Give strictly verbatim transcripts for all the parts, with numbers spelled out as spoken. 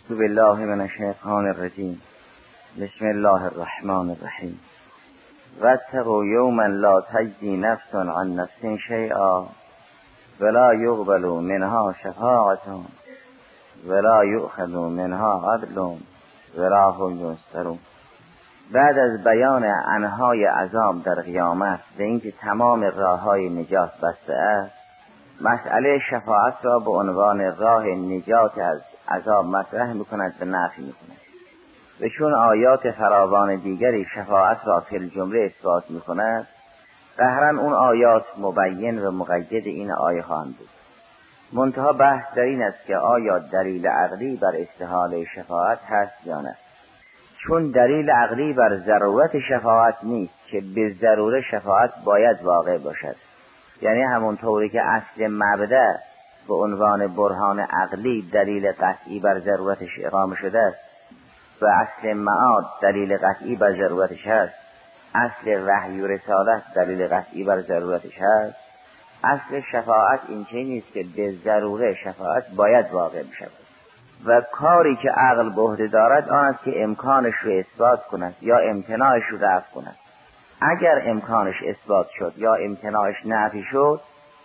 اعوذ بالله من الشیطان الرجیم. بسم الله الرحمن الرحیم. واتقوا یوما لا تجزی نفس عن نفس شیئا ولا یقبل منها شفاعة ولا یؤخذ منها عدل ولا هم ینصرون. بعد از بیان انهای عذاب در قیامت و اینکه تمام راههای نجات بسته است، مسئله شفاعت را به عنوان راه نجات از عذاب مطرح میکند و نفی میکند. و چون آیات فراوان دیگری شفاعت را فی الجمله اثبات میکند، قهرن اون آیات مبین و مقید این آیه خواهند بود. منتها بحث در این است که آیا دلیل عقلی بر استحاله شفاعت هست یا نه. چون دلیل عقلی بر ضرورت شفاعت نیست که به ضروره شفاعت باید واقع باشد، یعنی همونطوری که اصل مبدأ به عنوان برهان عقلی دلیل قطعی بر ضرورتش اقامه شده است و اصل معاد دلیل قطعی بر ضرورتش هست، اصل وحی و رسالت دلیل قطعی بر ضرورتش هست، اصل شفاعت این چه نیست که به ضروره شفاعت باید واقع بشود و کاری که عقل به عهده دارد آن است که امکانش رو اثبات کند یا امتناعش رو رفع کند. اگر امکانش اثبات شد یا امتناعش نفی شد،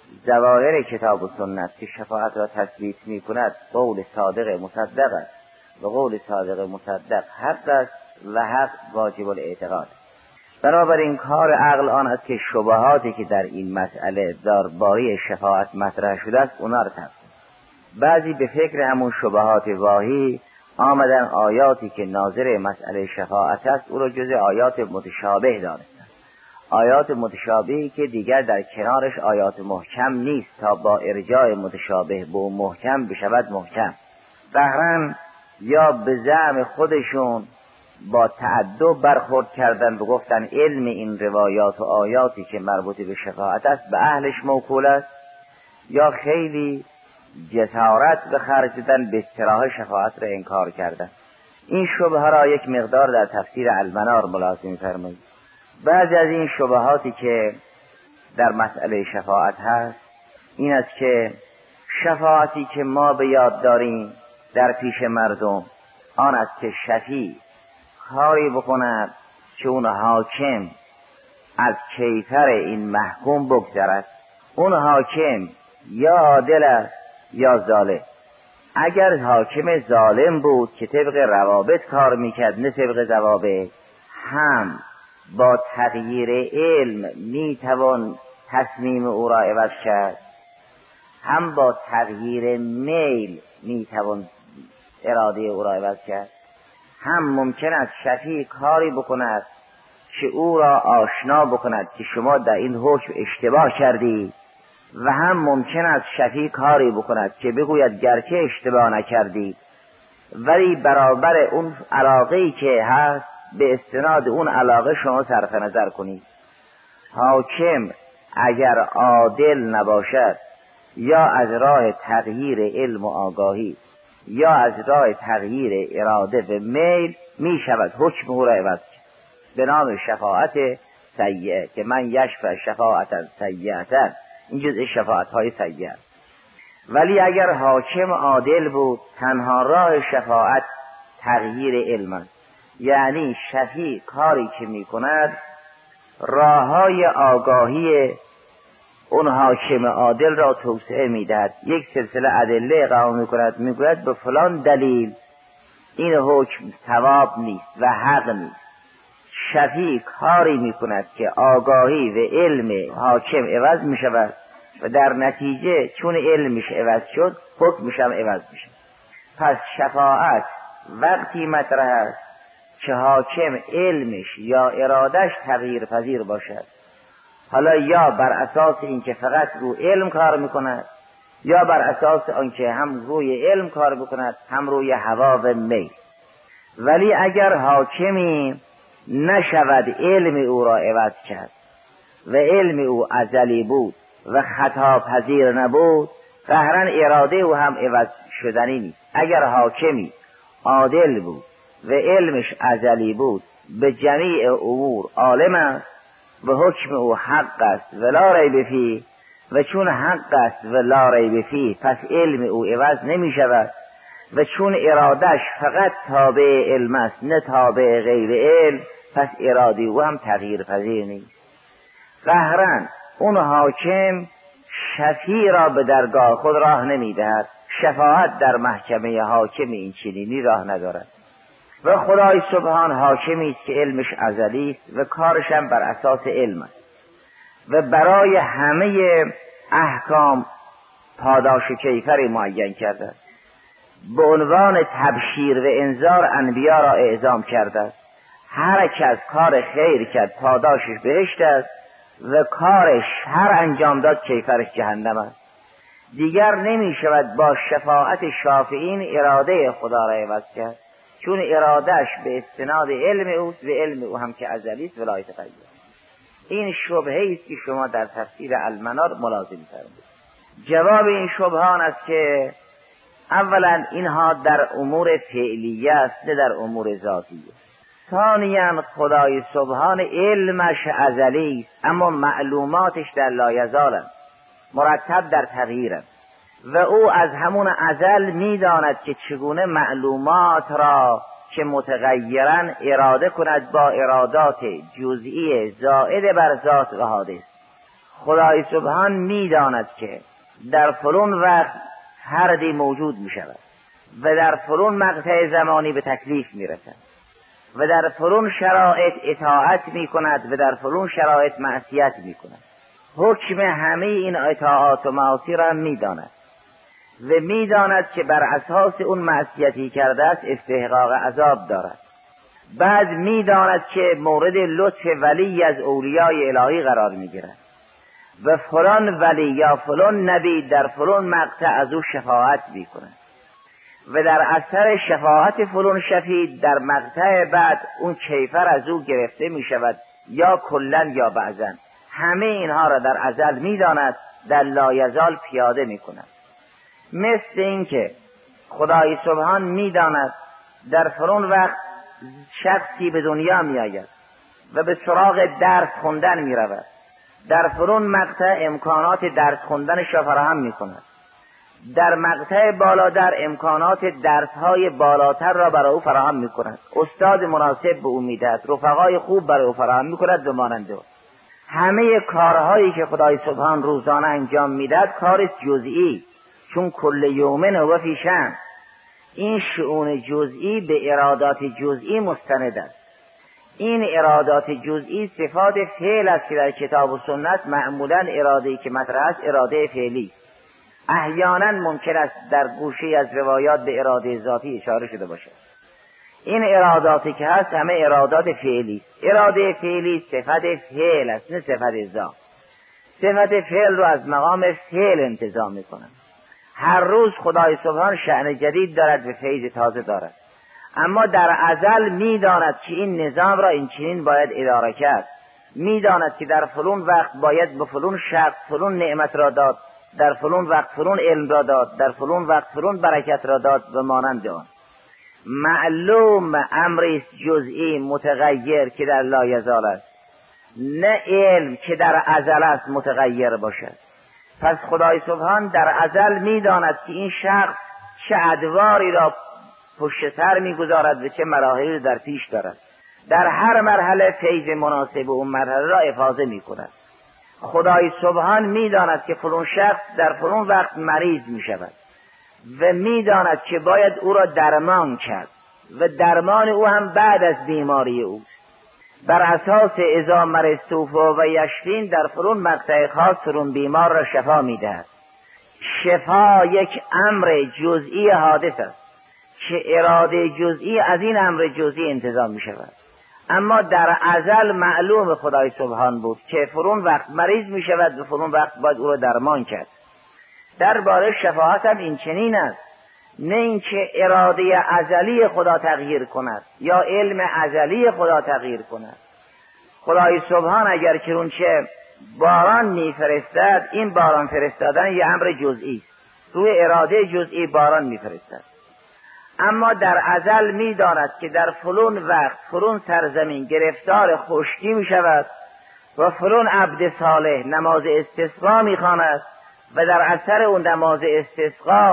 ظواهر کتاب و سنت که شفاعت را تثبیت می کند قول صادق مصدق است و قول صادق مصدق حق است و حق واجب الاعتقاد. بنابراین کار عقل آن است که شبهاتی که در این مسئله درباره شفاعت مطرح شده است اونا را تفسیر. بعضی به فکر همون شبهات واهی آمدن آیاتی که ناظر مسئله شفاعت است او را جز آیات متشابه دانستند، آیات متشابهی که دیگر در کنارش آیات محکم نیست تا با ارجاع متشابه به اون محکم بشود محکم. ظاهراً یا به زعم خودشون با تعدد برخورد کردن و گفتن علم این روایات و آیاتی که مربوط به شفاعت است به اهلش موکول است، یا خیلی جسارت به خرج دادن به اصطلاح شفاعت را انکار کردن. این شبهه را یک مقدار در تفسیر المنار ملاحظه می‌فرمایید. بعضی از این شبهاتی که در مسئله شفاعت هست این است که شفاعتی که ما به یاد داریم در پیش مردم آن است که شفیع کاری بکند که اون حاکم از کیفر این محکوم بگذرد. اون حاکم یا عادل است یا ظالم. اگر حاکم ظالم بود که طبق روابط کار میکرد نه طبق ضوابط، هم با تغییر علم میتوان تصمیم او را عوض کرد، هم با تغییر میل میتوان اراده او را عوض کرد. هم ممکن است شفیع کاری بکند که او را آشنا بکند که شما در این حکم اشتباه کردی، و هم ممکن است شفیع کاری بکند که بگوید گرچه اشتباه نکردی ولی برابر اون علاقه‌ای که هست به استناد اون علاقه شما صرف نظر کنید. حاکم اگر عادل نباشد یا از راه تغییر علم و آگاهی یا از راه تغییر اراده و میل می شود حکم او را عوض کرد به نام شفاعت سیئه که من یشفع شفاعت سیئه، این جزء شفاعت های سیئه. ولی اگر حاکم عادل بود تنها راه شفاعت تغییر علم است، یعنی شفیع کاری که می کند راه های آگاهی اون حاکم عادل را توسعه می دهد، یک سلسله ادله اقامه می کند، می گوید به فلان دلیل این حکم ثواب نیست و حق نیست. شفیع کاری می کند که آگاهی و علم حاکم عوض می شود و در نتیجه چون علمش عوض شد حکمش هم عوض می شود. پس شفاعت وقتی مطرح است که حاکم علمش یا ارادش تغییر پذیر باشد، حالا یا بر اساس اینکه فقط رو علم کار میکند یا بر اساس آنکه هم روی علم کار بکند هم روی هوا و میل. ولی اگر حاکمی نشود علم او را عوض کرد و علم او ازلی بود و خطا پذیر نبود، قهرن اراده او هم عوض شدنی نیست. اگر حاکمی عادل بود و علمش ازلی بود به جمیع امور عالم است و حکم او حق است و لا ریب فیه، و چون حق است و لا ریب فیه پس علم او عوض نمی شود و چون ارادش فقط تابع علم است نه تابع غیر علم، پس اراده او هم تغییر پذیر نیست. قهرا اون حاکم شفیع را به درگاه خود راه نمیدهد، شفاعت در محکمه حاکم این چنینی راه ندارد. و خدای سبحان حاکمی است که علمش ازلی است و کارش هم بر اساس علم است و برای همه احکام پاداش کیفری معین کرده است. به عنوان تبشیر و انذار انبیا را اعزام کرده است. هر کس کار خیر کرد پاداشش بهشت است و کارش هر انجام داد کیفرش جهنم است. دیگر نمی شود با شفاعت شافعین اراده خدا را عوض کرد، چون ارادهش به استناد علم اوست و علم او هم که ازلی است ولا یتغیر. این شبهه است که شما در تفسیر المنار ملاحظه می‌فرمایید. جواب این شبهان است که اولا اینها در امور فعلیه است نه در امور ذاتیه. ثانیاً خدای سبحان علمش ازلی است اما معلوماتش در لایزالند، مرتب در تغییرند و او از همون ازل میداند که چگونه معلومات را که متغیرن اراده کند با ارادات جزئی زائد بر ذات و حادث. خدای سبحان میداند که در فلان وقت فردی موجود می شود و در فلان مقطع زمانی به تکلیف می رسد و در فلان شرایط اطاعت می کند و در فلان شرایط معصیت می کند. حکم همه این اطاعات و معاصی را می داند و می داند که بر اساس اون معصیتی کرده است استحقاق عذاب دارد. بعد می داند که مورد لطف ولی از اولیای الهی قرار می گیرد و فلان ولی یا فلان نبی در فلان مقطع از او شفاعت می کند و در اثر شفاعت فلان شفیع در مقطع بعد اون کیفر از او گرفته می شود یا کلن یا بعضن. همه اینها را در ازل می داند، در لایزال پیاده می کند. مثل این که خدای سبحان می داند در فلان وقت شخصی به دنیا می آید و به سراغ درس خوندن می رود، در فلان مقطع امکانات درس خوندنش را فراهم می کند، در مقطع بالاتر امکانات درسهای بالاتر را برای او فراهم می کند، استاد مناسب به او می دهد، رفقای خوب برای او فراهم می کند و مانند او. همه کارهایی که خدای سبحان روزانه انجام می دهد کار جزئی، چون کل یومن هو فی شأن. این شؤون جزئی به ارادات جزئی مستند است. این ارادات جزئی صفات فعل است که در کتاب و سنت معمولا اراده‌ای که مطرح است اراده فعلی. احیانا ممکن است در گوشه‌ای از روایات به اراده ذاتی اشاره شده باشد. این اراداتی که هست همه ارادات فعلی است. اراده فعلی صفت فعل است نه صفت ذات. صفت فعل رو از مقام فعل انتزاع می‌کنند. هر روز خدای سبحان شأن جدید دارد و فیض تازه دارد، اما در ازل میداند که این نظام را این چنین باید اداره کرد. میداند که در فلان وقت باید به فلان شخص فلان نعمت را داد، در فلان وقت فلان علم را داد، در فلان وقت فلان برکت را داد و مانند آن. معلوم امری جزئی متغیر که در لایزال است، نه علم که در ازل است متغیر باشد. پس خدای سبحان در ازل میداند که این شخص چه ادواری را پشت سر میگذارد و چه مراحل در پیش دارد. در هر مرحله فیض مناسب اون مرحله را افاضه میکند. خدای سبحان میداند که فلان شخص در فلان وقت مریض میشود و میداند که باید او را درمان کرد و درمان او هم بعد از بیماری او بر اساس اذا مرضتم و یشفین در فلان مقطع خاص فلان بیمار را شفا میدهد. شفا یک امر جزئی حادث است که اراده جزئی از این امر جزئی انتظام می شود. اما در ازل معلوم خدای سبحان بود که فلان وقت مریض می شود و فلان وقت باید او را درمان کرد. درباره شفاعت هم این چنین است، نه اینکه اراده ازلی خدا تغییر کند یا علم ازلی خدا تغییر کند. خدای سبحان اگر که اون چه باران می فرستد، این باران فرستادن یه امر جزئی است، روی اراده جزئی باران می فرستد. اما در ازل می داند که در فلان وقت فلان سرزمین گرفتار خشکی می شود و فلان عبد صالح نماز استسقا می خواند و در اثر اون نماز استسقا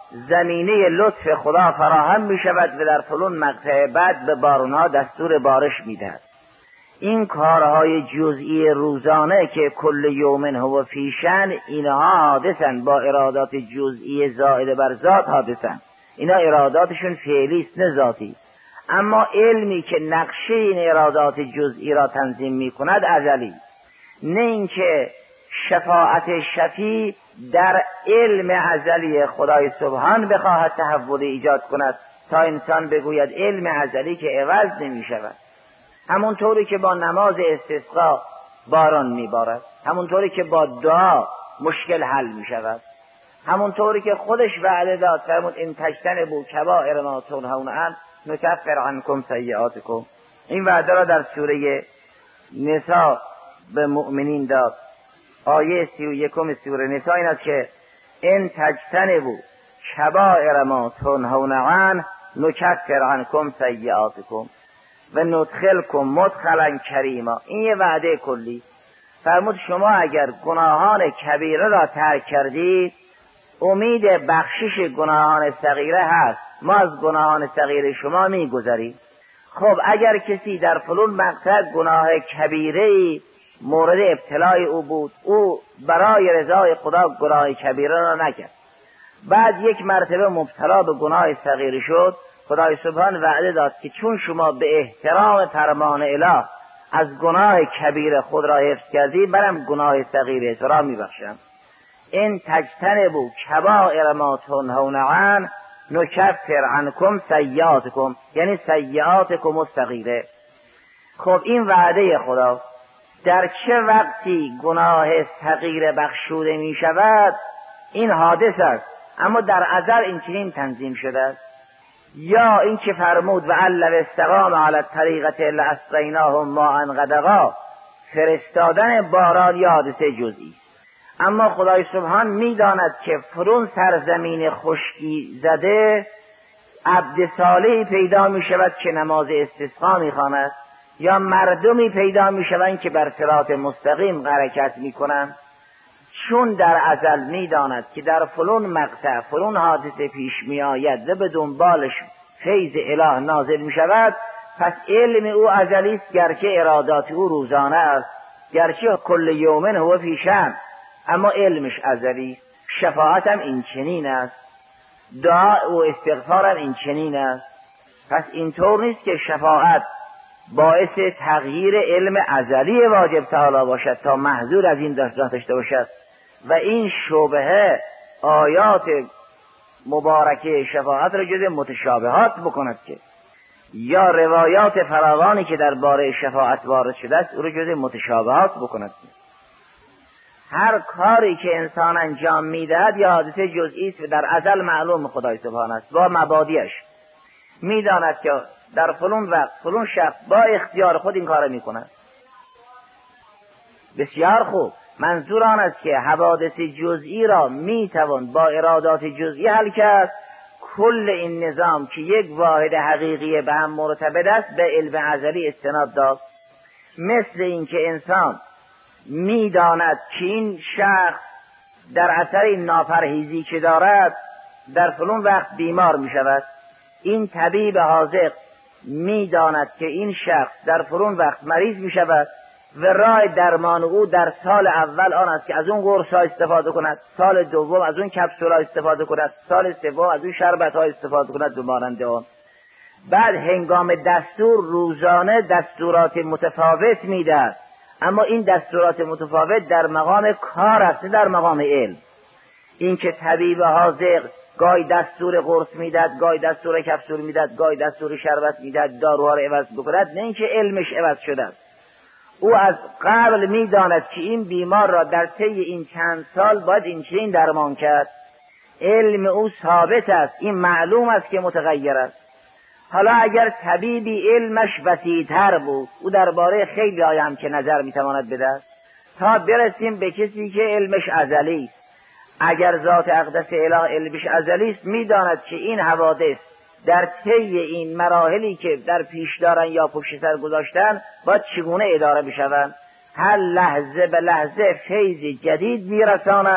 زمینه لطف خدا فراهم می شود و در فلان مقطع بعد به بارونها دستور بارش می دهد. این کارهای جزئی روزانه که کل یومن هو فی شأن، اینها حادثن، با ارادات جزئی زائد بر ذات حادثن. اینا اراداتشون فعلی است نه ذاتی. اما علمی که نقشه این ارادات جزئی را تنظیم می کند ازلی، نه اینکه شفاعت شفیع در علم ازلی خدای سبحان بخواهد تحول ایجاد کند تا انسان بگوید علم ازلی که عوض نمی شود. همونطوری که با نماز استسقا باران می بارد، همونطوری که با دعا مشکل حل می شود، همونطوری که خودش وعده داد فرمود این تجتنبوا کبائر ما تنهون عنه نکفر عنکم سیئاتکم. این وعده را در سوره نساء به مؤمنین داد. آیه سی و یکم سوره نساء این است که ان تجتنبوا کبائر ما تنهون عنه نکفر عنکم سیئاتکم و ندخلکم مدخلا کریما. این یه وعده کلی. فرمود شما اگر گناهان کبیره را ترک کردید امید بخشش گناهان صغیره هست، ما از گناهان صغیره شما میگذریم. خب اگر کسی در فلان مقطع گناه کبیره مورد ابتلای او بود، او برای رضای خدا گناه کبیره را نکرد، بعد یک مرتبه مبتلا به گناه صغیره شد، خدای سبحان وعده داد که چون شما به احترام فرمان اله از گناه کبیره خود را حفظ کردید، برم گناه صغیره تو را میبخشم. این تجتنبوا کبائر ما تنهون عنه نکفر عنکم سیئاتکم، یعنی سیئاتکم الصغیره. خب این وعده خدا. در چه وقتی گناه صغیره بخشوده می شود؟ این حادث است، اما در ازل این چنین تنظیم شده است. یا این که فرمود و علل استقام علی الطریقة لاسقیناهم ماء غدقا، فرستادن باران یا حادثه جزئی. اما خدای سبحان میداند که فرون سرزمین خشکی زده عبد صالحی پیدا می شود که نماز استسقا می خواند، یا مردمی پیدا می شوند که بر صراط مستقیم حرکت می کنند. چون در ازل می داند که در فلان مقطع فلان حادثه پیش می آید و به دنبالش فیض اله نازل می شود، پس علم او ازلی است، گرچه ارادات او روزانه است، گرچه کل یومن هو فی شأن، اما علمش ازلی. شفاعت هم این چنین است، دعا و استغفار هم این چنین است. پس اینطور نیست که شفاعت باعث تغییر علم ازلی واجب تعالی باشد تا محذور از این دست داشته باشد. و این شبهه آیات مبارکه شفاعت را جز متشابهات بکند که، یا روایات فراوانی که در باره شفاعت وارد شده است او را جز متشابهات بکند که هر کاری که انسان انجام میدهد یا حادثه جزئی است و در ازل معلوم خدای سبحان است با مبادیش. میداند که در فلان وقت فلان شخص با اختیار خود این کار میکند. بسیار خوب. منظور آن است که حوادث جزئی را میتوان با ارادات جزئی حل کرد. کل این نظام که یک واحد حقیقی به هم مرتبط است به علم ازلی استناد داد. مثل این که انسان میداند که این شخص در اثر این ناپرهیزی که دارد در فلان وقت بیمار می شود، این طبیب حاذق میداند که این شخص در فلان وقت مریض می شود و راه درمان او در سال اول آن است که از اون قرص ها استفاده کند، سال دوم از اون کپسول ها استفاده کند، سال سوم از اون شربت ها استفاده کند و مانند آن. بعد هنگام دستور روزانه دستورات متفاوت میدهد، اما این دستورات متفاوت در مقام کار است نه در مقام علم. این که طبیب حاذق گاهی دستور قرص میدهد، گاهی دستور کپسول میدهد، گاهی دستور شربت میدهد داروها را عوض بکند، نه اینکه علمش عوض شده است. او از قبل میداند که این بیمار را در طی این چند سال باید این چنین درمان کرد. علم او ثابت است، این معلوم است که متغیر است. حالا اگر طبیبی علمش وسیع‌تر بود، او درباره خیلی های هم که نظر میتواند بده، تا برسیم به کسی که علمش ازلی است. اگر ذات اقدس اله علمش ازلی است، میداند که این حوادث در طی این مراحلی که در پیش دارن یا پشت سر گذاشتن باید چگونه اداره بشوند. هر لحظه به لحظه فیض جدید میرساند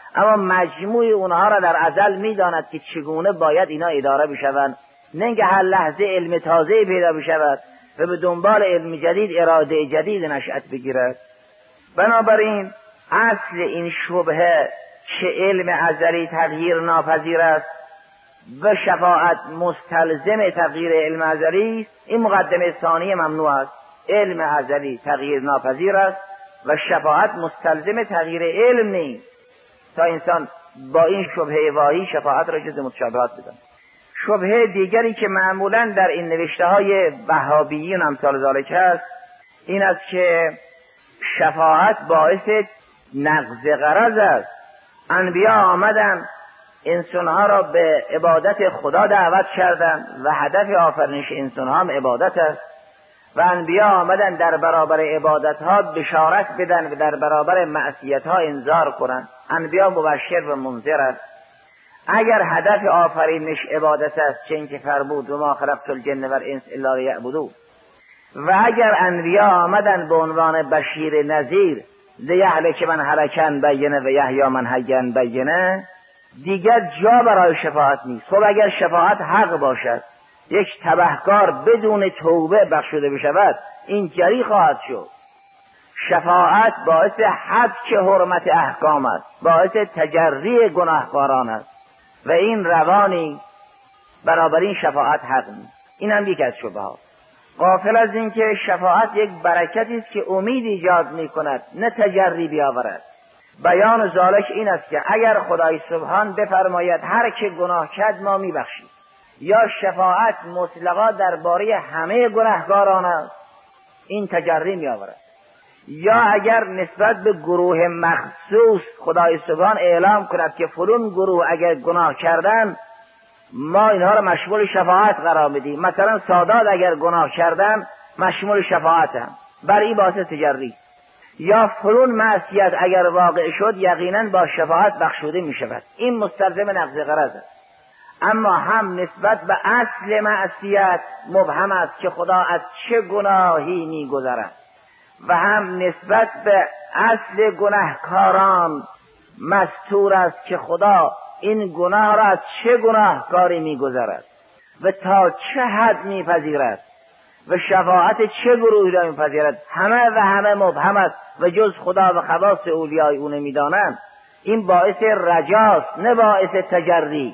اما مجموع اونها را در ازل میداند که چگونه باید اینا اداره بشوند، نه اینکه هر لحظه علم تازه پیدا بشود و به دنبال علم جدید اراده جدید نشأت بگیرد. بنابراین اصل این شبهه که علم ازلی تغییر ناپذیر است و شفاعت مستلزم تغییر علم ازلی است، این مقدمه ثانی ممنوع است. علم ازلی تغییر ناپذیر است و شفاعت مستلزم تغییر علم نیست، تا انسان با این شبهه واهی شفاعت را جز متشابهات بداند. شبهه دیگری که معمولا در این نوشته های وهابیین امثال ذالک است، این است که شفاعت باعث نقض غرض است. انبیا آمدن انسانها را به عبادت خدا دعوت کردند و هدف آفرینش انسانها هم عبادت است و انبیا آمدن در برابر عبادتها بشارت بدن و در برابر معصیتها انذار کنند. انبیا مبشر و منذر است. اگر هدف آفرینش عبادت است، چه اینکه فرمود و ما خلقت الجن و الانس الا لیعبدون، و اگر انبیا آمدن به عنوان بشیر نذیر لیهلک من هلکن بینه و یحیی من حیین بینه، دیگر جا برای شفاعت نیست. خب اگر شفاعت حق باشد، یک تبهکار بدون توبه بخشوده بشود، این جری خواهد شد. شفاعت باعث حبس حرمت احکام است، باعث تجری گناهکاران است و این روانی برابر این شفاعت حق نیست. این هم یک از شبهات. غافل از این که شفاعت یک برکتی است که امید ایجاد می کند، نه تجری بیاورد. بیان ذالک این است که اگر خدای سبحان بفرماید هر که گناه کرد ما می بخشیم، یا شفاعت مطلقا درباره همه گناهکاران است، این تجری می آورد. یا اگر نسبت به گروه مخصوص خدای سبحان اعلام کند که فلان گروه اگر گناه کردن ما اینها را مشمول شفاعت قرار بدیم، مثلا سادات اگر گناه کردن مشمول شفاعت هم، بر این باعث تجری. یا فلان معصیت اگر واقع شد یقینا با شفاعت بخشوده می شود، این مستلزم نقض غرض است. اما هم نسبت به اصل معصیت مبهم است که خدا از چه گناهی می گذرد، و هم نسبت به اصل گناهکاران مستور است که خدا این گناه را از چه گناهکاری می‌گذرد و تا چه حد می‌پذیرد و شفاعت چه گروهی را می‌پذیرد، همه و همه مبهم است و جز خدا و خواص اولیای او نمی‌دانند. این باعث رجاست نه باعث تجری.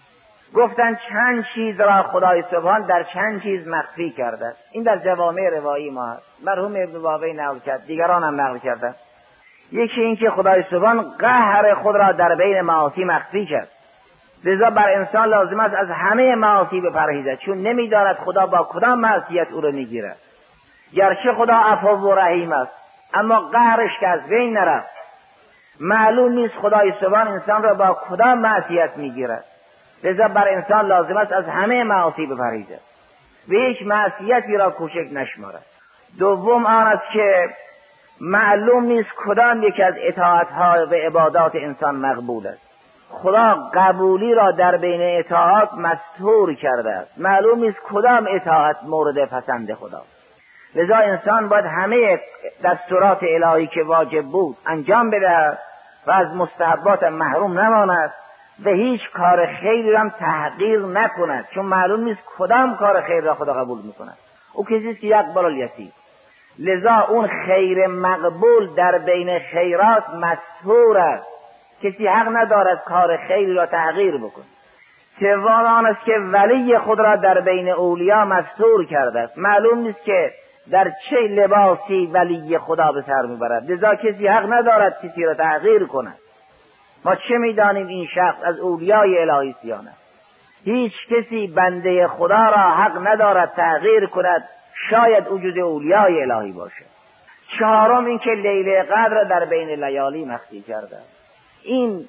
گفتن چند چیز را خدای سبحان در چند چیز مخفی کرده. این در جوامع روایی ما هست، مرحوم ابن بابی نقل کرد، دیگران هم نقل کردند. یکی این که خدای سبحان قهر خود را در بین معاصی مخفی کرد، لذا بر انسان لازم است از همه معاصی بپرهیزد، چون نمی‌داند خدا با کدام معصیت او را میگیرد. گرچه خدا عفو و رحیم است اما قهرش که از بین نرفت. معلوم نیست خدای سبحان انسان را با کدام معصیت میگیرد، لذا بر انسان لازم است از همه معاصی بپرهیزد و هیچ معصیتی را کوچک نشمارد. دوم آن است که معلوم نیست کدام یکی از اطاعت‌ها و عبادات انسان مقبول است. خدا قبولی را در بین اطاعات مستور کرده است، معلوم نیست کدام اطاعت مورد پسند خدا. لذا انسان باید همه دستورات الهی که واجب بود انجام بدهد و از مستحبات محروم نماند و هیچ کار خیری را هم تحقیر نکند، چون معلوم نیست کدام کار خیر را خدا قبول میکند. او کسی است که یقبل الیسیر. لذا اون خیر مقبول در بین خیرات مستور است، کسی حق ندارد کار خیری را تحقیر بکند. سوم آن است که ولی خود را در بین اولیا مستور کرده است، معلوم نیست که در چه لباسی ولی خدا به سر میبرد، لذا کسی حق ندارد کسی را تحقیر کند. ما چه میدانیم این شخص از اولیای الهی سیان است؟ هیچ کسی بنده خدا را حق ندارد تحقیر کند، شاید وجود اولیای الهی باشد. چهارم این که لیله قدر را در بین لیالی مخفی کرده. این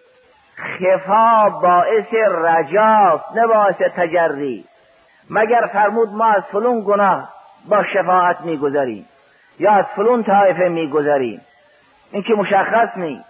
خفا باعث رجاست نه باعث تجری. مگر فرمود ما از فلان گناه با شفاعت میگذریم یا از فلان طایفه میگذریم، این که مشخص نیست.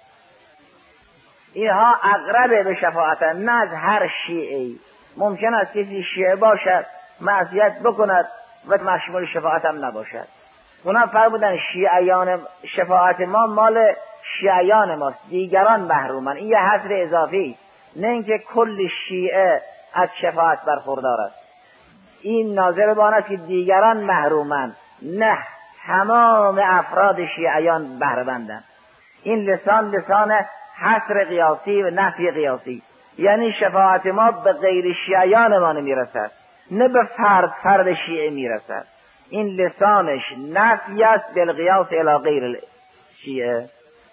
اینها اقرب به شفاعت نه از هر شیعی. ممکن است کسی شیعه باشد معصیت بکند و مشمول شفاعت هم نباشد. اونا فرمودن شیعیان شفاعت ما مال شیعیان ماست، دیگران محرومن. این یه حصر اضافی، نه اینکه کل شیعه از شفاعت برخوردار است. این ناظر به آن است که دیگران محرومن، نه تمام افراد شیعیان بهره مندند. این لسان لسان حصر قیاسی و نفی قیاسی، یعنی شفاعت ما به غیر شیعیان ما نمیرسد، نه به فرد فرد شیعه میرسد. این لسانش نفی است بالقیاس الی غیر شیعه.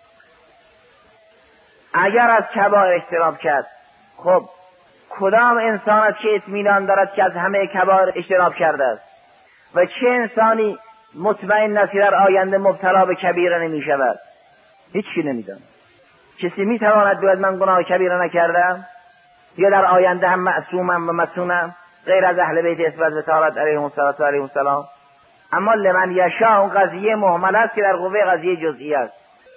اگر از کبائر اجتناب کرد، خب کدام انسان است که اطمینان دارد که از همه کبائر اجتناب کرده است و چه انسانی مطمئن است که در آینده مبتلا به کبیره نمی شود؟ هیچ کی نمیداند. کسی میتواند بگوید من گناه کبیره نکردم یا در آینده هم معصومم و مصونم غیر از اهل بیت عصمت و طهارت علیهم السلام؟ اما لمن یشاء اون قضیه مهمل است که در قوه قضیه جزئی است.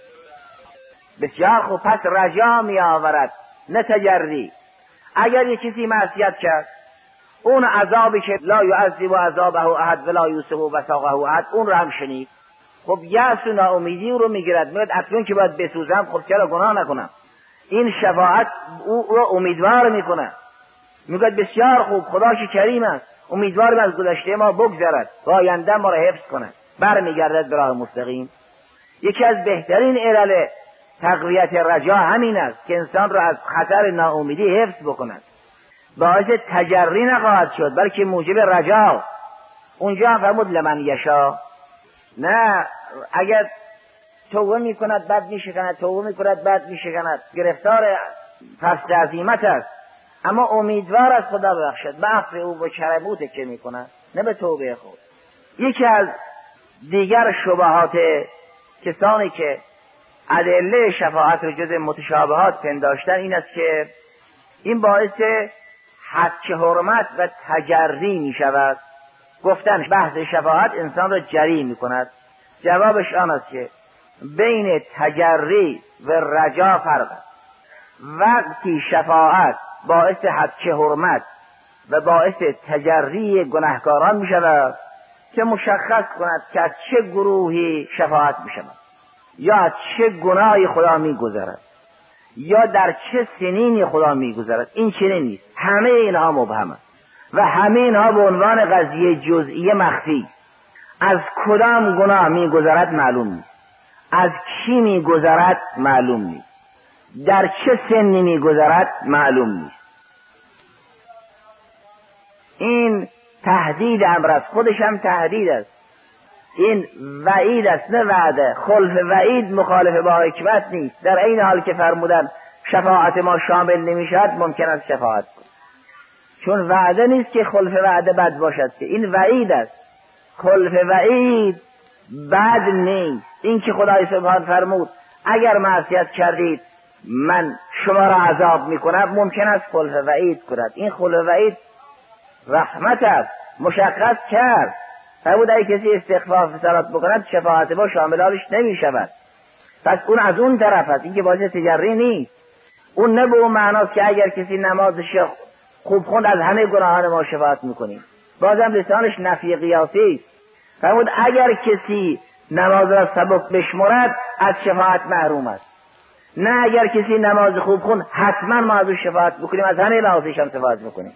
بسیار خوب، پس رجا می آورد نه تجری. اگر یک کسی معصیت کرد، اون عذابی که لا یعذب عذابه احد ولا یوسف وثاقه احد، اون رو هم شنید. خب یأس و ناامیدی او رو میگیرد، میگه اکنون که باید بسوزم، خب چرا گناه نکنم؟ این شفاعت او رو امیدوار میکنه، میگه بسیار خوب، خدا که کریم است، امیدوارم از گذشته ما بگذرد و آینده ما رو حفظ کنه، برمیگردد به راه مستقیم. یکی از بهترین علل تقویت رجا همین است که انسان را از خطر ناامیدی حفظ بکند. باعث تجری نخواهد شد بلکه موجب رجا. اونجا هم فرمود لمن یشاء، نه اگر توبه میکند بعد میشکند، توبه میکند بعد میشکند، گرفتار فصل عزیمت است، اما امیدوار است خدا ببخشد، به عفو او و کرم که میکند، نه به توبه خود. یکی از دیگر شبهات کسانی که ادله شفاعت رو جز متشابهات پنداشتن این است که این باعث حد حرمت و تجری می شود. گفتن بحث شفاعت انسان را جری می کند. جوابش آن است که بین تجری و رجا فرق است. وقتی شفاعت باعث حد حرمت و باعث تجری گناهکاران می شود که مشخص کند که از چه گروهی شفاعت می شود، یا از چه گناهی خدا می گذرد، یا در چه سنینی خدا می گذرد. این چنین نیست، همه اینها مبهم است و همه اینها به عنوان قضیه جزئی مخفی. از کدام گناه می گذرد معلوم نیست، از کی می گذرد معلوم نیست، در چه سنی می گذرد معلوم نیست. این تهدید امر است، خودش هم تهدید است. این وعید است نه وعده. خلف وعید مخالف با حکمت نیست. در این حال که فرمودن شفاعت ما شامل نمی شود، ممکن است شفاعت کن، چون وعده نیست که خلف وعده بد باشد، که این وعید است. خلف وعید بد نیست. این که خدای سبحان فرمود اگر معصیت کردید من شما را عذاب می کنم، ممکن است خلف وعید کند. این خلف وعید رحمت است، مشخص کرد. فرمود اگه کسی استخفاف صلات بکند شفاعت ما شاملش نمی شود. پس اون از اون طرف است، این که باعث تجری نیست. اون نه به اون معناست که اگر کسی نمازش خوب خوند از همه گناهان ما شفاعت میکنیم. بازم لسانش نفی قیاسی است. فرمود اگر کسی نماز را سبک بشمرد از شفاعت محروم است. نه اگر کسی نماز خوب خوند حتما ما از اون شفاعت بکنیم، از همه لحاظش هم شفاعت بکنیم.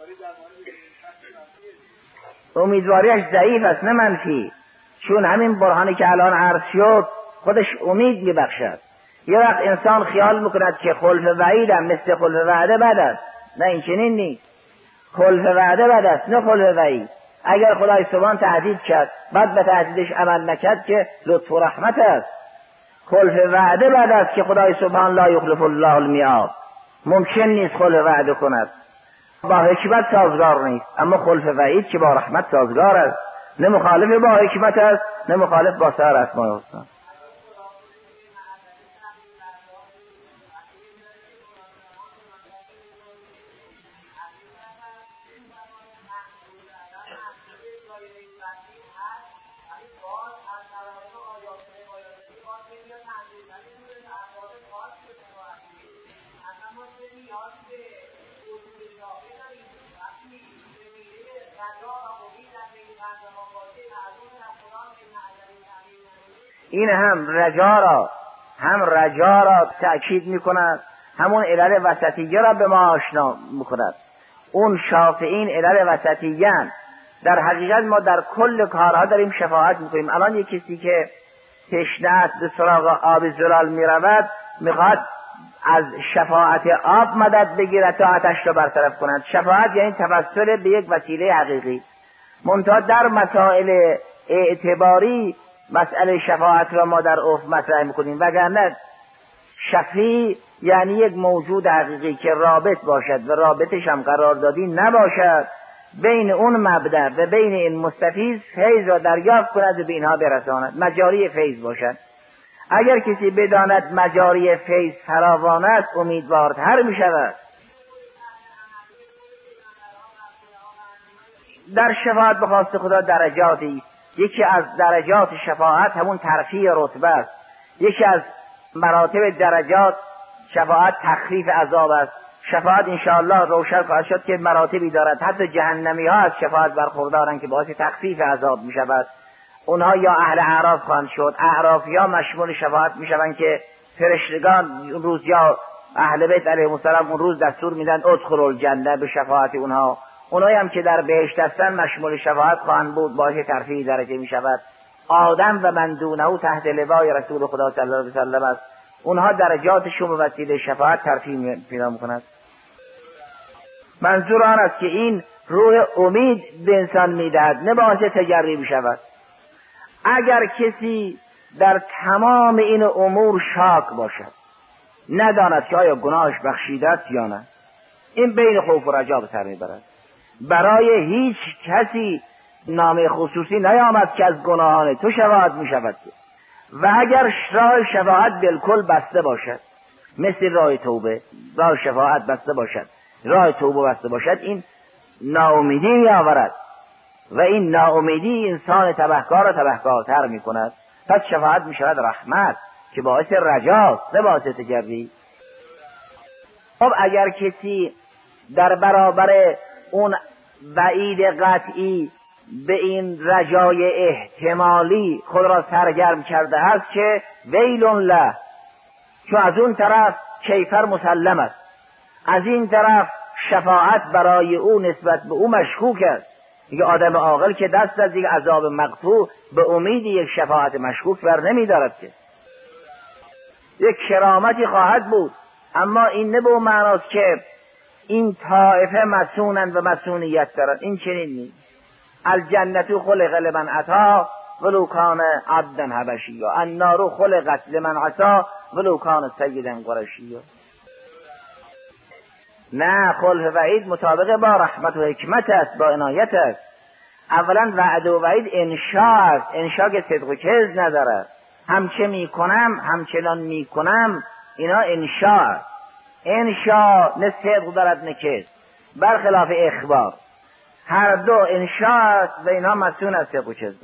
امیدواریش ضعیف است نه منفی، چون همین برهانی که الان عرض شد خودش امید میبخشد. یه وقت انسان خیال میکند که خلف وعید هم مثل خلف وعده بد است. نه این چنین نیست. خلف وعده بد است نه خلف وعید. اگر خدای سبحان تهدید کرد بعد به تهدیدش عمل نکرد که لطف و رحمت است. خلف وعده بد است که خدای سبحان لا یخلف الله المیعاد، ممکن نیست خلف وعده کند، با حکمت سازگار نیست. اما خلف وعید که با رحمت سازگار است، نه مخالف با حکمت است نه مخالف با سایر اسماء الحسنا. این هم رجا را هم رجا را تأکید میکند، همون علل وسطیه را به ما آشنا میکند. اون شافعین علل وسطیه. در حقیقت ما در کل کارها داریم شفاعت میکنیم. الان یک کسی که تشنه است به سراغ آب زلال میرود، میخواد از شفاعت آب مدد بگیرد تا آتش را برطرف کند. شفاعت یعنی توسل به یک وسیله حقیقی. منتها در مسائل اعتباری مسئله شفاعت را ما در عرف مطرح میکنیم، وگرنه شفیع یعنی یک موجود حقیقی که رابط باشد و رابطش هم قراردادی نباشد، بین اون مبدأ و بین این مستفیض فیض را دریافت کند و به اینها برساند، مجاری فیض باشد. اگر کسی بداند مجاری فیض فراوان است، امیدوارتر می شود. در شفاعت به خواست خدا درجاتی، یکی از درجات شفاعت همون ترفیع رتبه است. یکی از مراتب درجات شفاعت تخفیف عذاب است. شفاعت انشاءالله روشن خواهد شد که مراتبی دارد. حتی جهنمی ها از شفاعت برخوردارند که باعث تخفیف عذاب می شود. اونها یا اهل اعراف خواهند شد. اعرافی ها مشمول شفاعت می شوند که فرشتگان روز یا اهل بیت علیهم السلام اون روز دستور میدن ادخلوا الجنه به شفاعت اونها. اونایی هم که در بهشت هستند مشمول شفاعت خواهند بود، باعث ترفیع درجه می شود. آدم و من دونه تحت لوای رسول خدا صلی الله علیه و سلم است. اونها درجاتشون به وسیله شفاعت ترفیع پیدا می‌کند. منظور آن است که این روح امید به انسان میدهد، نه باعث تجری بشود. اگر کسی در تمام این امور شاک باشد، نداند که آیا گناهش بخشیده است یا نه، این بین خوف و رجا به سر میبرد. برای هیچ کسی نام خصوصی نیامد که از گناهان تو شفاعت میشود. و اگر راه شفاعت بالکل بسته باشد، مثل راه توبه، راه شفاعت بسته باشد، راه توبه بسته باشد، این ناامیدی میآورد و این ناامیدی انسان تبهکار و تبهکارتر میکند. پس شفاعت میشود رحمت که باعث رجاست، نه باعث تجری. خب اگر کسی در برابر اون وعید قطعی به این رجای احتمالی خود را سرگرم کرده است که ویل له، چون از اون طرف کیفر مسلم است، از این طرف شفاعت برای او نسبت به او مشکوک است. دیگه آدم عاقل که دست از یک عذاب مقطوع به امید یک شفاعت مشکوک بر نمی دارد که یک کرامتی خواهد بود، اما این نه به اون معناست که این طائفه مسونند و مسونیت دارند. این چنین نیست. الجنة خلق لمن عطا ولو کان عبدا حبشیا، النار خلقت لمن عصا ولو کان سیدا قرشیا. نه، خلف وعید مطابق با رحمت و حکمت است، با عنایت است. اولا وعد و وعید انشاء است، انشاء که صدق و کذب ندارد. همچه میکنم همچنان میکنم، اینا انشاء است. انشاء نه صدق دارد نه کذب، برخلاف اخبار. هر دو انشاء است و اینا مسئول از صدق و کذب.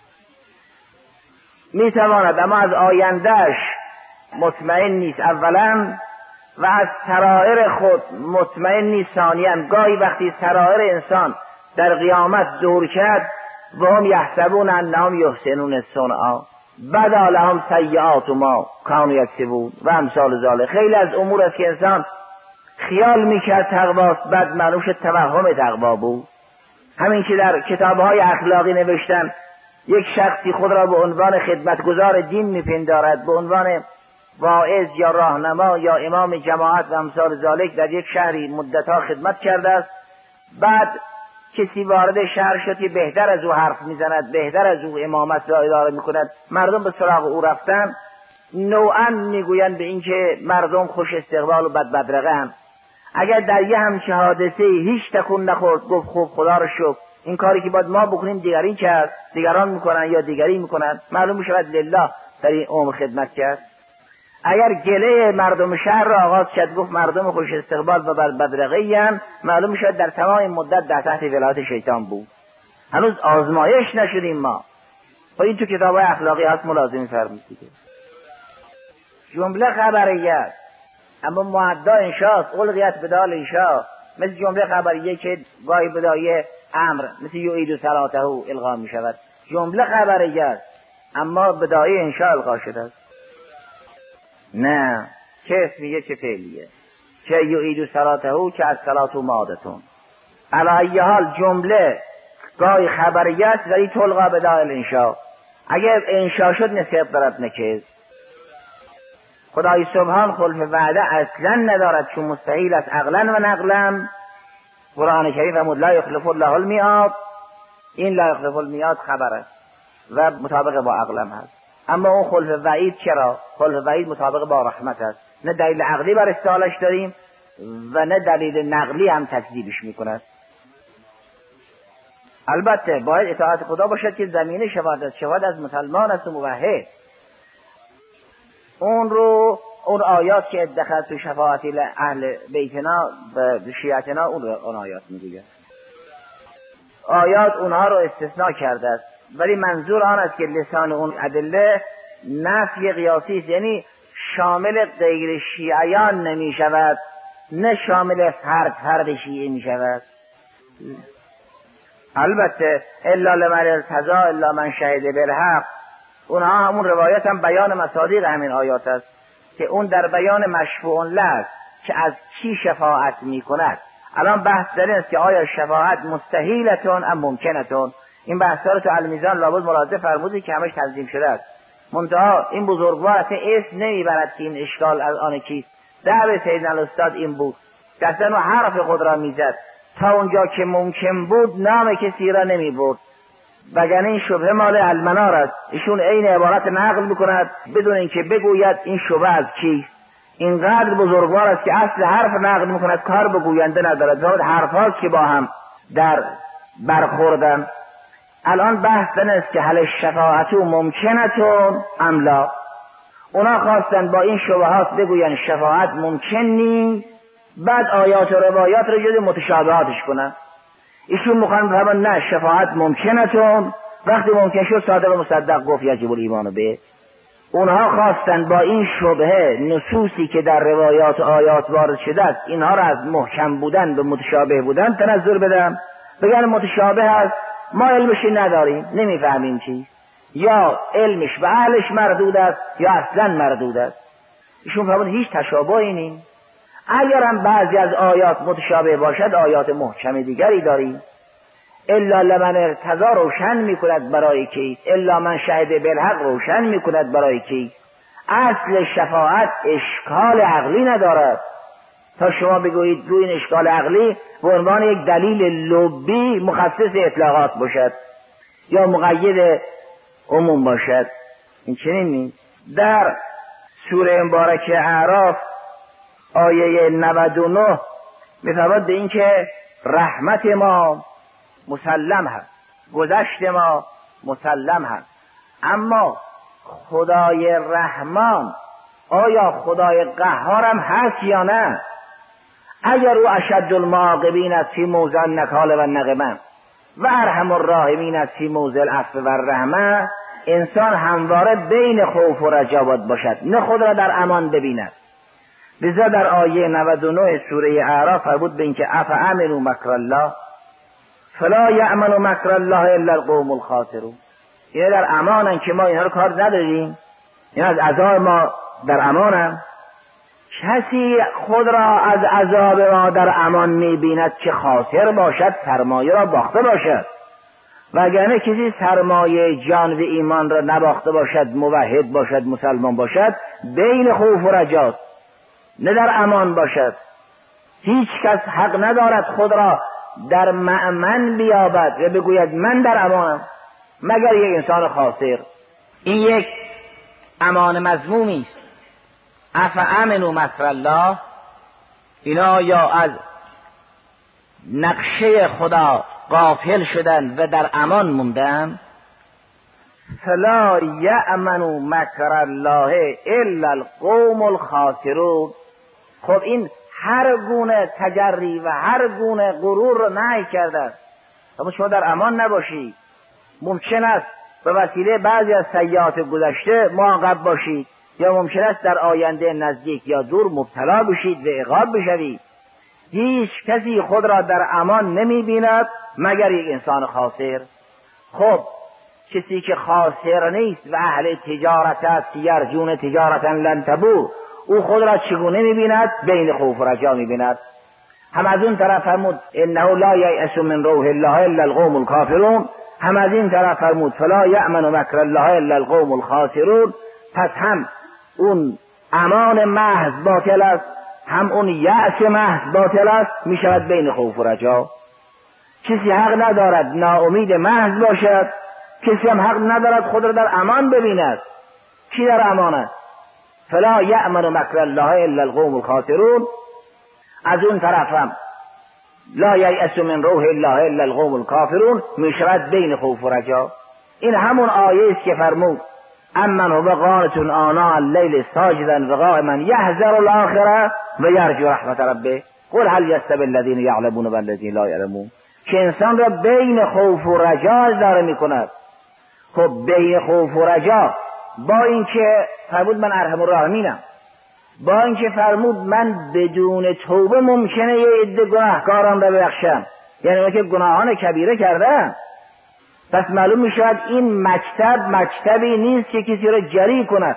میتواند اما از آیندهش مطمئن نیست اولا، و از سرائر خود مطمئن نیست ثانیاً. گاهی وقتی سرائر انسان در قیامت ظهور کرد و هم یحسبون انهم یحسنون صنعا بدا لهم سیئات ما کانوا یکسبون و امثال ذلک. خیلی از امور است که انسان خیال میکرد تقواست، بعد معلوم شد توهم تقوا بود. همین که در کتابهای اخلاقی نوشتن یک شخصی خود را به عنوان خدمتگزار دین میپندارد، به عنوان واعظ یا راهنما یا امام جماعت و امثال ذالک در یک شهری مدتها خدمت کرده است. بعد کسی وارد شهر شد که بهتر از او حرف میزند، بهتر از او امامت را اداره میکند. مردم به سراغ او رفتن، نوعا میگویند به این که مردم خوش استقبال و بد بدرقه هم. اگر در یه همچه حادثه هیچ تکون نخورد، گفت خوب خدا رو شکر، این کاری که باید ما بکنیم دیگری کرد، دیگران میکنن یا دیگری میکنن، معلوم میشود لله در این عمر خدمت کرد. اگر گله مردم شهر را آغاز کرد، گفت مردم خوش استقبال و بد بدرقه‌ای هم، معلوم میشود در تمام مدت در تحت ولایت شیطان بود. هنوز آزمایش نشدیم ما. و این تو کتاب‌های اخلاقی هست، ملازم فرمود دیگه. جمله خبریه اما معدا انشاست، القیت بدال انشا، مثل جمله خبریه که گاهی بدایه امر، مثل یعید صلاته القا می شود. جمله خبریه است اما بدایه انشا القا شده است. نه، چه اسمیه چه فعلیه، چه یعیدو صلاته که از صلاتو مادتون. علی حال جمله گاهی خبریت ولی تلقا به دائل انشاء. اگر انشاء شد نسیب دارد نکز. خدای سبحان خلف وعده اصلا ندارد، چون مستحیل است عقلا و نقلا. قرآن کریم فرمود لا یخلف الله المیعاد. این لا یخلف المیعاد خبر است و مطابق با عقلم هست. اما اون خلف وعید چرا؟ خلف وعید مطابق با رحمت است. نه دلیل عقلی بر استعالش داریم و نه دلیل نقلی هم تکذیبش میکند. البته باید اطاعت خدا باشد که زمینه شهادت شهادت از مسلمان است و موحد. اون رو اون آیات که ادخل تو شفاعتی اهل بیتنا به شیعتنا اون رو اون آیات میگه. آیات اونها رو استثناء کرده است، ولی منظور آن است که لسان اون ادله نفی قیاسی است، یعنی شامل غیر شیعیان نمی شود، نه شامل فرد فرد شیعه می شود. البته الا لمن ارتضی الا من شهد بالحق، اونها همون روایت هم بیان مصادیق همین آیات است که اون در بیان مشفوع له که از کی شفاعت می کند. الان بحث در این است که آیا شفاعت مستحیلتون ام ممکنتون. این بحثا رو تو المیزان لابد ملاحظه فرمودید که همش تنظیم شده است. منتها این بزرگوار اصلا اسم نمیبرد که این اشکال از آن کیست. دعوی سیدنا الاستاد این بود، دستن و حرف خود را میزد تا اونجا که ممکن بود نام کسی را نمی برد، وگرنه این شبهه مال المنار است. ایشون عین عبارت نقل میکند بدون اینکه بگوید این شبهه از کیست. اینقدر بزرگوار است که اصل حرف نقل میکند، کار به گوینده ندارد. زاد حرف هاست که با هم در برخوردن. الان بحث این است که هل شفاعتو ممکنتون ام لا. اونا خواستن با این شبهات بگوین شفاعت ممکن نیست، بعد آیات و روایات رو جز متشابهاتش کنن. ایشون میخوان بفرمان نه شفاعت ممکنتون، وقتی ممکن شد صادق و مصدق گفت یجب الایمان به. اونها خواستن با این شبهه نصوصی که در روایات و آیات وارد شده است اینها را از محکم بودن به متشابه بودن تنزل بدن، بگن متشابه است ما علمشی نداریم نمیفهمیم چی، یا علمش به اهلش مردود است یا اصلا مردود است. ایشون فرمود هیچ تشابهی نیست. اگر هم بعضی از آیات متشابه باشد آیات محکم دیگری داریم. الا لمن ارتضی روشن میکند برای کیست، الا من شهد بالحق روشن میکند برای کیست. اصل شفاعت اشکال عقلی ندارد تا شما بگویید روی این اشکال عقلی به عنوان یک دلیل لبی مخصص اطلاقات باشد یا مقید عموم باشد. این چنین نیست. در سوره مبارکه اعراف آیه نود و نه می‌فرماید به این که رحمت ما مسلم هست، گذشت ما مسلم هست، اما خدای رحمان آیا خدای قهارم هست یا نه؟ اگر او اشد المعاقبین است فی موضع النکال و النقمه و ارحم الراحمین است فی موضع العفو و الرحمه، انسان همواره بین خوف و رجا باید باشد، نه خود را در امان ببیند. لذا در آیه نود و نه سوره اعراف فرمود به اینکه افامنوا مکر الله فلا یأمن مکر الله الا القوم الخاسرون. یعنی در امانن که ما اینها رو کار نداریم، یعنی از عذاب ما در امانن. کسی خود را از عذاب ما در امان می‌بیند که خاسر باشد، سرمایه را باخته باشد. وگرنه کسی سرمایه جان و ایمان را نباخته باشد، موحد باشد، مسلمان باشد، بین خوف و رجاست، نه در امان باشد. هیچ کس حق ندارد خود را در مأمن بیابد و بگوید من در امانم مگر یک انسان خاسر. این یک امان مذمومی است. افامنوا مکر الله، اینا یا از نقشه خدا غافل شدن و در امان موندن. فلا یأمنوا مکر الله الا القوم الخاسرون. خب این هر گونه تجری و هر گونه غرور رو نهی کرده. اما شما در امان نباشید. ممکن است به وسیله بعضی از سیئات گذشته معاقب باشید، یا ممکن است در آینده نزدیک یا دور مبتلا بشید و عقاب بشوید. هیچ کسی خود را در امان نمی بیند مگر یک انسان خاسر. خب کسی که خاسر نیست و اهل تجارت است، یرجون تجارتا لن تبور، او خود را چگونه میبیند؟ بین خوف و رجا میبیند. هم از اون طرف فرمود انه لا ییأس من روح الله الا القوم الکافرون، هم از این طرف فرمود فلا یأمن مکر الله الا القوم الخاسرون. پس هم اون امان محض باطل است، هم اون یأس محض باطل است، میشود بین خوف و رجا. کسی حق ندارد ناامید محض باشد، کسی هم حق ندارد خود را در امان ببیند. کی در امان است؟ فلا یأمن مکر الله الا القوم الخاسرون. از اون طرف هم لا ییأس من روح الله الا القوم الکافرون، میشود بین خوف و رجا. این همون آیه است که فرمود امن هو قانت آناء اللیل ساجدا و قائما یحذر الاخره و یرجو رحمت ربه قل هل یستوی الذین یعلمون و الذین لا یعلمون، که انسان را بین خوف و رجا داره میکند. خب بین خوف و رجا، با اینکه فرمود من ارحم الراحمینم، با اینکه فرمود من بدون توبه ممکنه یه عده گناهکاران را ببخشم، یعنی اون که گناهان کبیره کردن، پس معلوم می شود این مکتب مکتبی نیست که کسی را جری کند.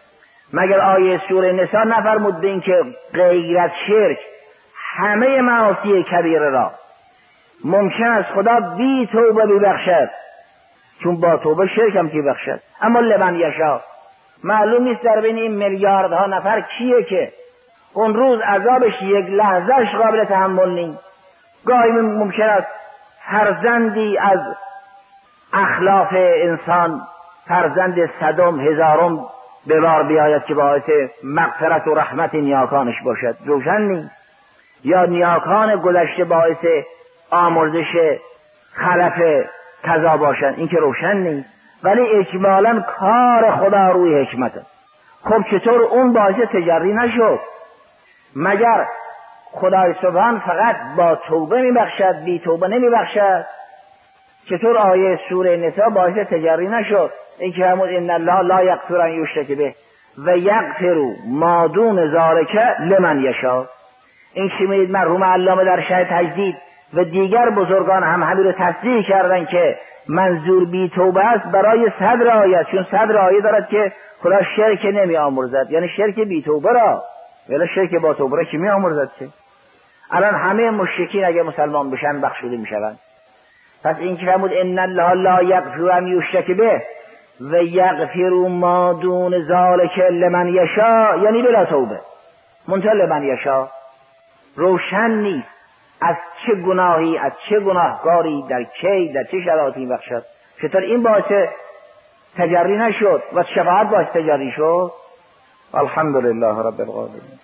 مگر آیه سوره نساء نفرمود به این که غیر از شرک همه معاصی کبیره را ممکن است خدا بی توبه ببخشد، چون با توبه شرک هم که بخشد، اما لمن یشاء. معلوم نیست در بین این میلیاردها نفر کیه که اون روز عذابش یک لحظهش قابل تحمل نیست. گاهی ممکن است فرزندی از اخلاف انسان، فرزند صدم هزارم به بار بیاید که باعث مغفرت و رحمت نیاکانش باشد، روشن نیست. یا نیاکان گذشته باعث آمرزش خلف کذا باشد، این که روشن نیست. ولی اجمالا کار خدا روی حکمته. خب چطور اون باعث تجری نشد؟ مگر خدای سبحان فقط با توبه میبخشد، بی توبه نمیبخشد؟ چطور آیه سوره نساء باعث تجری نشد؟ این که فرمود ان الله لا یغفر ان یشرک به و یغفر ما دون ذلک لمن یشاء. این که میدید مرحوم علامه در شرح تجدید و دیگر بزرگان هم همین رو تصدیق کردن که منظور بی توبه است برای صدر آیه، چون صدر آیه دارد که خدا شرک نمی آمرزد، یعنی شرک بی توبه را، ولی شرک با توبه را که می آمرزد چه؟ الان همه مشرکین اگه مسلمان بشن بخشوده می شوند. پس این که فرمود ان الله لا یغفر ان یشرک به و یغفر ما دون ذلک لمن یشاء، یعنی بلا توبه، منتها لمن یشاء. روشن نیست از چه گناهی، از چه گناهکاری، در کی، در چه شرایطی بخشد. چطور این باعث تجری نشد و شفاعت باعث تجری شد؟ الحمدلله رب العالمین.